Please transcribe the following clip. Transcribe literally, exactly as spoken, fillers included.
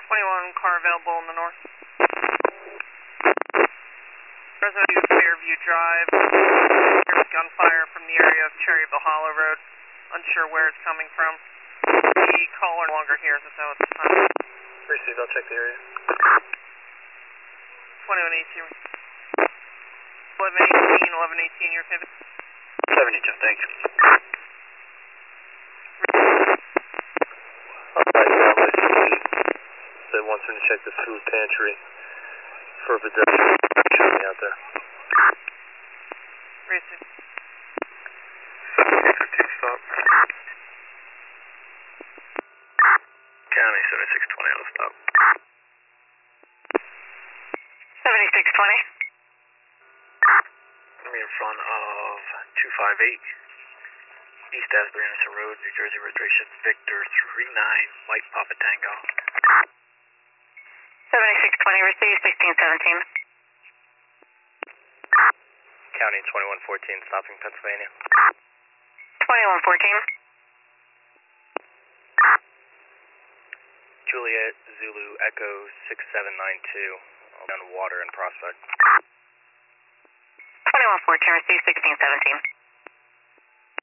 twenty-one car available in the north. Resident of Fairview Drive. There's gunfire from the area of Cherryville Hollow Road. Unsure where it's coming from. The caller no longer hears us though at this time. Received, I'll check the area. twenty-one eighteen. eleven eighteen, eleven eighteen, your pivot. seventy-two, thank you. Alright, now my that wants him to check the food pantry for a pedestrian shooting out there. Racing. seventy-six fifteen, stop. County seventy-six twenty, I'll stop. seventy-six twenty. I'm in front of two five eight East Asbury Anderson Road, New Jersey, registration Victor three nine White Papa Tango. seventy-six twenty, receive sixteen seventeen. County twenty-one fourteen, stopping Pennsylvania. twenty-one fourteen. Juliet Zulu Echo six seven nine two on water and Prospect. twenty-one fourteen, receive sixteen seventeen.